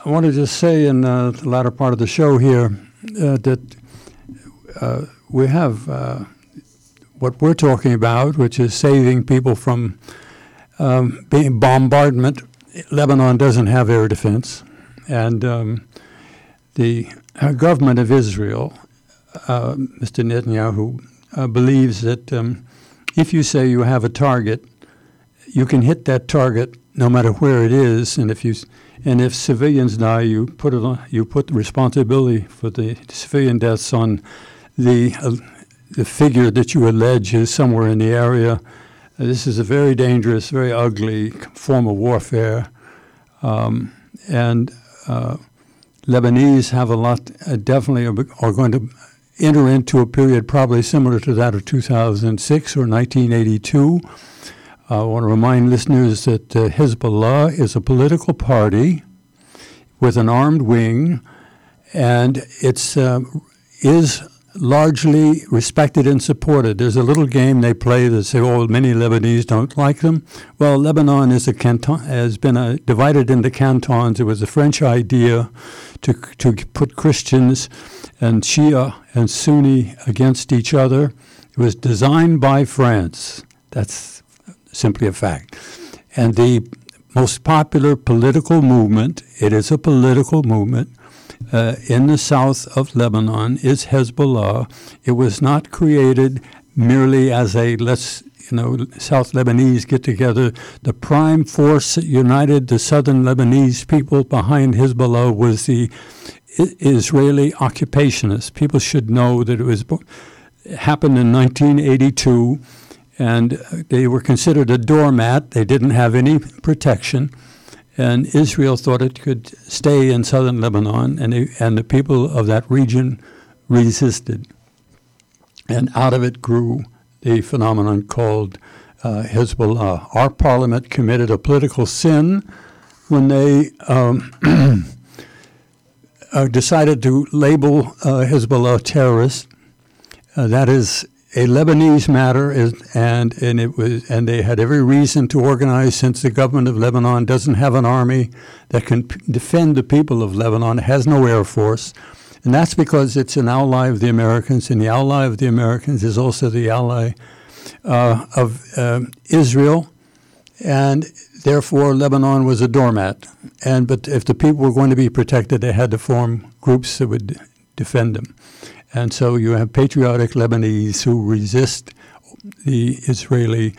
I want to just say in the latter part of the show here that we have what we're talking about, which is saving people from being bombardment. Lebanon doesn't have air defense, and the government of Israel, Mr. Netanyahu, believes that if you say you have a target, you can hit that target no matter where it is, and if civilians die, you put the responsibility for the civilian deaths on the figure that you allege is somewhere in the area. This is a very dangerous, very ugly form of warfare, and Lebanese have a lot. Definitely are going to enter into a period probably similar to that of 2006 or 1982. I want to remind listeners that Hezbollah is a political party with an armed wing, and it's is largely respected and supported. There's a little game they play that say, "Oh, many Lebanese don't like them." Well, Lebanon is has been divided into cantons. It was a French idea to put Christians and Shia and Sunni against each other. It was designed by France. That's simply a fact. And the most popular political movement, it is a political movement, in the south of Lebanon is Hezbollah. It was not created merely as a South Lebanese get together. The prime force that united the southern Lebanese people behind Hezbollah was the Israeli occupationists. People should know that it happened in 1982, and they were considered a doormat. They didn't have any protection. And Israel thought it could stay in southern Lebanon, and the people of that region resisted. And out of it grew the phenomenon called Hezbollah. Our parliament committed a political sin when they decided to label Hezbollah terrorist. That is a Lebanese matter, and they had every reason to organize, since the government of Lebanon doesn't have an army that can defend the people of Lebanon. It has no air force, and that's because it's an ally of the Americans, and the ally of the Americans is also the ally of Israel, and therefore Lebanon was a doormat. But if the people were going to be protected, they had to form groups that would defend them. And so you have patriotic Lebanese who resist the Israeli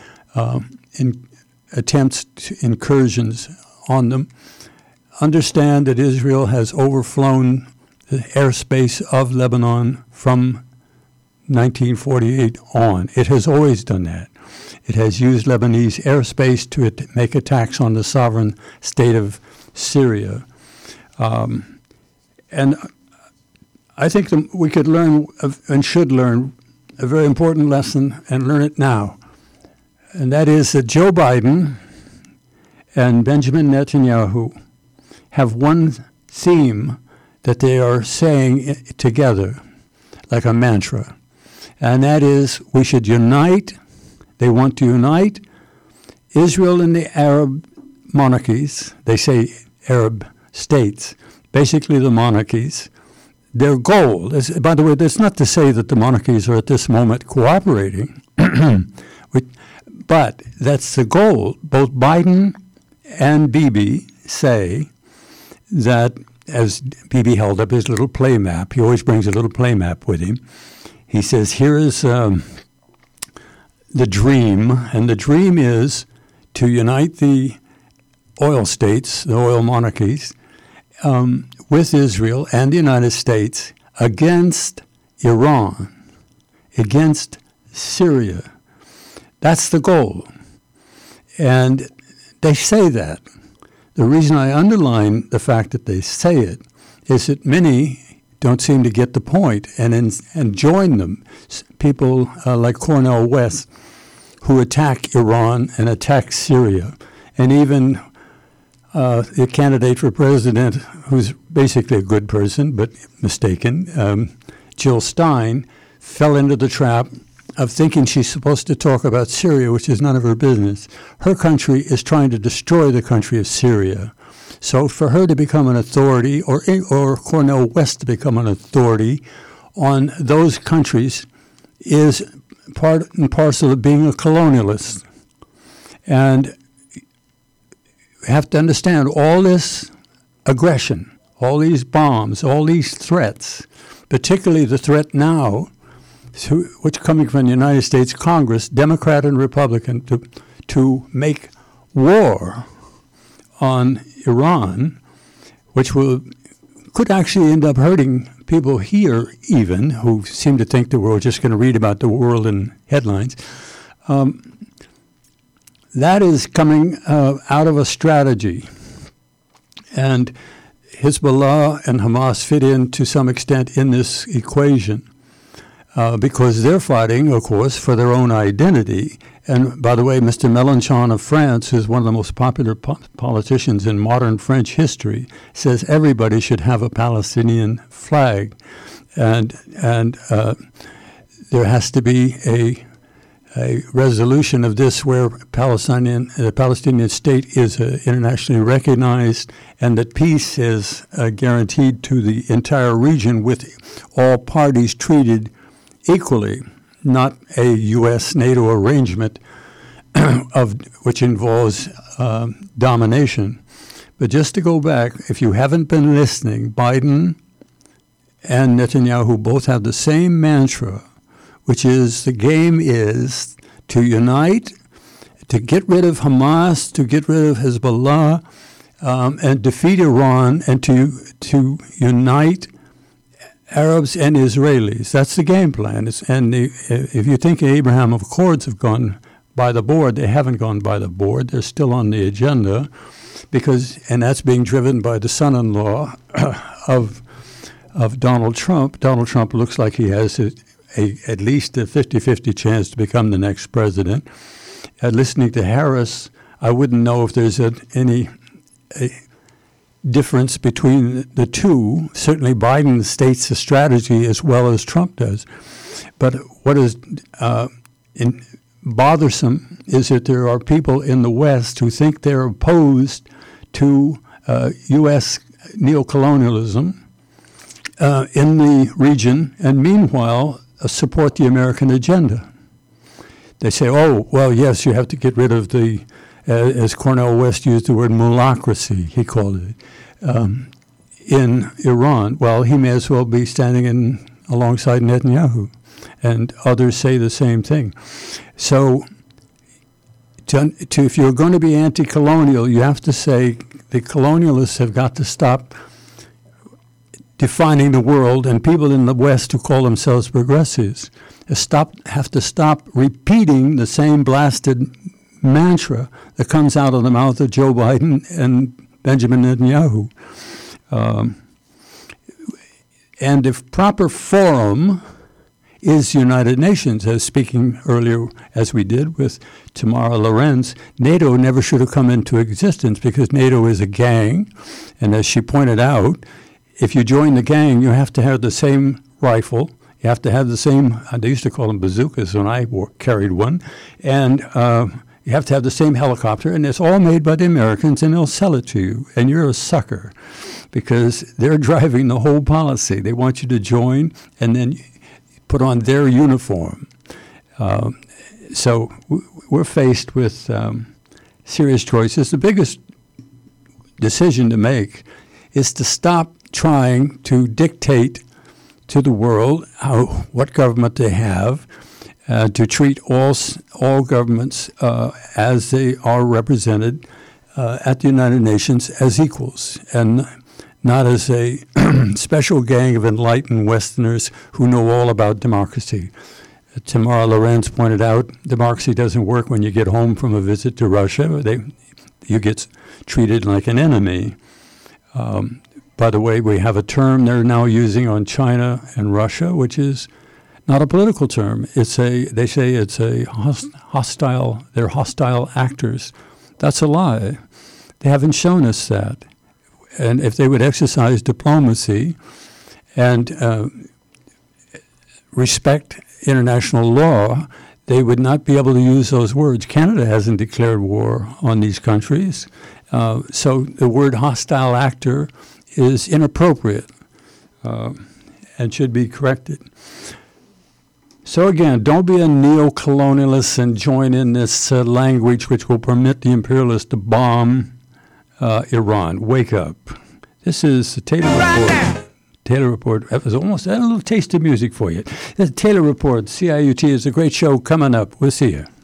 incursions on them. Understand that Israel has overflown the airspace of Lebanon from 1948 on. It has always done that. It has used Lebanese airspace to make attacks on the sovereign state of Syria. And I think we could learn and should learn a very important lesson, and learn it now. And that is that Joe Biden and Benjamin Netanyahu have one theme that they are saying together, like a mantra. And that is, we should unite. They want to unite Israel and the Arab monarchies. They say Arab states, basically the monarchies. Their goal is, by the way, that's not to say that the monarchies are at this moment cooperating, but that's the goal. Both Biden and Bibi say that, as Bibi held up his little play map, he always brings a little play map with him. He says, here is the dream, and the dream is to unite the oil states, the oil monarchies, with Israel and the United States against Iran, against Syria. That's the goal. And they say that. The reason I underline the fact that they say it is that many don't seem to get the point and join them. People like Cornel West, who attack Iran and attack Syria, and even the candidate for president, who's basically a good person but mistaken, Jill Stein, fell into the trap of thinking she's supposed to talk about Syria, which is none of her business. Her country is trying to destroy the country of Syria. So for her to become an authority, or Cornel West to become an authority on those countries, is part and parcel of being a colonialist. And you have to understand all this aggression, all these bombs, all these threats, particularly the threat now, which coming from the United States Congress, Democrat and Republican, to make war on Iran, which could actually end up hurting people here even, who seem to think that we're just going to read about the world in headlines. That is coming out of a strategy. And Hezbollah and Hamas fit in to some extent in this equation because they're fighting, of course, for their own identity. And by the way, Mr. Mélenchon of France, who's one of the most popular politicians in modern French history, says everybody should have a Palestinian flag. And there has to be a resolution of this where the Palestinian state is internationally recognized, and that peace is guaranteed to the entire region with all parties treated equally, not a U.S.-NATO arrangement which involves domination. But just to go back, if you haven't been listening, Biden and Netanyahu both have the same mantra, which is the game is to unite, to get rid of Hamas, to get rid of Hezbollah, and defeat Iran, and to unite Arabs and Israelis. That's the game plan. If you think the Abraham Accords have gone by the board, they haven't gone by the board. They're still on the agenda, and that's being driven by the son-in-law of Donald Trump. Donald Trump looks like he has at least a 50-50 chance to become the next president. Listening to Harris, I wouldn't know if there's any difference between the two. Certainly Biden states the strategy as well as Trump does. But what is bothersome is that there are people in the West who think they're opposed to U.S. neocolonialism in the region, and meanwhile support the American agenda. They say, oh, well, yes, you have to get rid of the, as Cornel West used the word, mulocracy, he called it, in Iran. Well, he may as well be standing alongside Netanyahu, and others say the same thing. So if you're going to be anti-colonial, you have to say the colonialists have got to stop defining the world, and people in the West who call themselves progressives have to stop repeating the same blasted mantra that comes out of the mouth of Joe Biden and Benjamin Netanyahu. And the proper forum is the United Nations. As speaking earlier, as we did with Tamara Lorenz, NATO never should have come into existence because NATO is a gang, and as she pointed out, if you join the gang, you have to have the same rifle. You have to have the same, they used to call them bazookas when I carried one, and you have to have the same helicopter, and it's all made by the Americans, and they'll sell it to you, and you're a sucker because they're driving the whole policy. They want you to join and then put on their uniform. So we're faced with serious choices. The biggest decision to make is to stop trying to dictate to the world what government they have, to treat all governments as they are represented at the United Nations as equals, and not as a special gang of enlightened Westerners who know all about democracy. Tamara Lorenz pointed out democracy doesn't work when you get home from a visit to Russia. You get treated like an enemy. By the way, we have a term they're now using on China and Russia, which is not a political term. They say it's a hostile. They're hostile actors. That's a lie. They haven't shown us that. And if they would exercise diplomacy and respect international law, they would not be able to use those words. Canada hasn't declared war on these countries, So the word hostile actor is inappropriate and should be corrected. So again, don't be a neo-colonialist and join in this language which will permit the imperialists to bomb Iran. Wake up. This is the Taylor Report. Taylor Report. That was almost a little taste of music for you. The Taylor Report, CIUT, is a great show coming up. We'll see you.